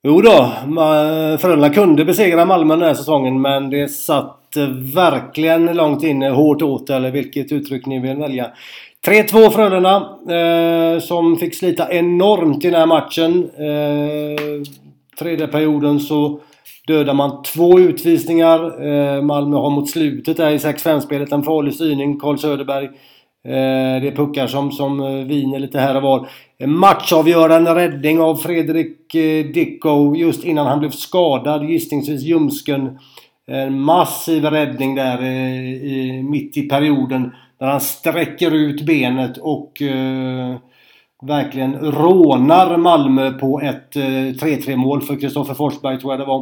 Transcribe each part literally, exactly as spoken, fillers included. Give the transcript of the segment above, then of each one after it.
Jo då, Frölunda kunde besegra Malmö den här säsongen, men det satt verkligen långt inne, hårt åt, eller vilket uttryck ni vill välja. tre två Frölunda eh, som fick slita enormt i den här matchen. Eh, tredje perioden så dödar man två utvisningar. Eh, Malmö har mot slutet där i sex fem-spelet en farlig styrning. Carl Söderberg. Eh, det är puckar som, som viner lite här och var. En matchavgörande räddning av Fredrik eh, Dicko just innan han blev skadad. Gissningsvis ljumsken. En massiv räddning där eh, i, mitt i perioden. Där han sträcker ut benet och eh, verkligen rånar Malmö på ett eh, tre tre mål för Kristoffer Forsberg, tror jag det var.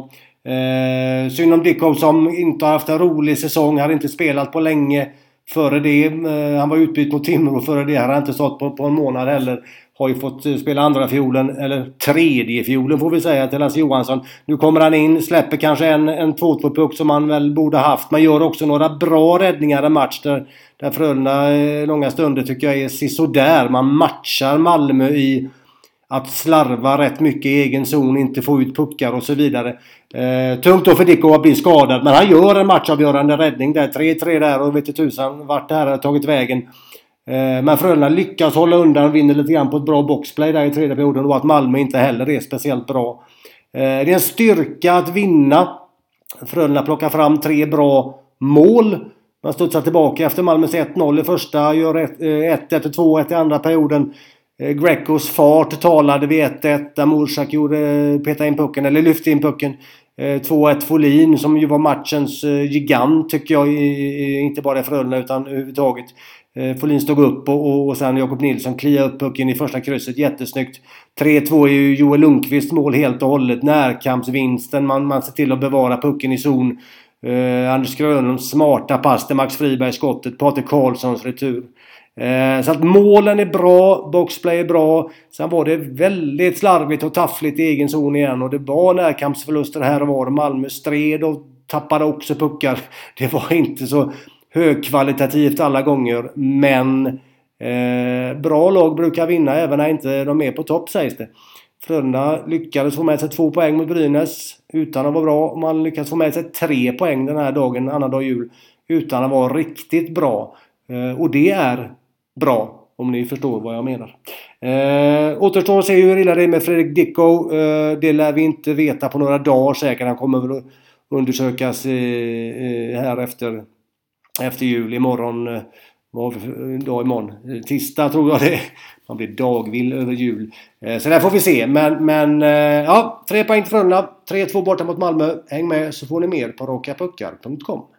Eh, synd om Dicko som inte har haft en rolig säsong. Har inte spelat på länge. Före det, eh, han var utbytt mot Timrå. Före det har han inte stått på, på en månad heller. Har ju fått spela andra fiolen, eller tredje fiolen får vi säga, till Lasse Johansson. Nu kommer han in, släpper kanske en, en två två puck som han väl borde haft. Man gör också några bra räddningar i match där, där Frölunda eh, långa stunder tycker jag är sisådär. Man matchar Malmö i att slarva rätt mycket i egen zon, inte få ut puckar och så vidare. Eh, tungt då för Dicko att bli skadad, men han gör en matchavgörande räddning där. tre tre där och vet du tusan vart det här har tagit vägen. Men Frölunda lyckas hålla undan och vinner lite grann på ett bra boxplay där i tredje perioden, och att Malmö inte heller är speciellt bra. Det är en styrka att vinna. Frölunda plockar fram tre bra mål. Man studsar tillbaka efter Malmös ett noll i första, gör ett ett och två ett i andra perioden. Grecos fart talade vid ett ett där Mursak gjorde peta in pucken, eller lyfte in pucken. två ett Folin som ju var matchens gigant tycker jag, inte bara i Frölunda utan överhuvudtaget. Folin stod upp och, och, och sen Jakob Nilsson kliade upp pucken i första krysset, jättesnyggt. tre två är ju Joel Lundqvist mål helt och hållet, närkampsvinsten, man, man ser till att bevara pucken i zon. eh, Anders Grönlunds smarta pass till Max Friberg skottet, Patrik Karlssons retur. Eh, så att målen är bra, boxplay är bra. Sen var det väldigt slarvigt och taffligt i egen zon igen, och det var närkampsförluster här och var. Malmö stred och tappade också puckar. Det var inte så högkvalitativt alla gånger, men eh, bra lag brukar vinna även när inte de är på topp, sägs det. Frölunda lyckades få med sig två poäng mot Brynäs utan att vara bra. Man lyckades få med sig tre poäng den här dagen, annan dag jul, utan att vara riktigt bra. Eh, och det är bra, om ni förstår vad jag menar. Eh, återstår att se hur illa det är med Fredrik Dicko. Eh, det lär vi inte veta på några dagar säkert. Han kommer väl undersökas eh, eh, här efter Efter jul. Imorgon, vad dag imorgon? Tisdag tror jag det. Man blir dagvill över jul. Så där får vi se. Men, men ja, tre poäng till Frölunda. tre två borta mot Malmö. Häng med så får ni mer på rakapuckar punkt com.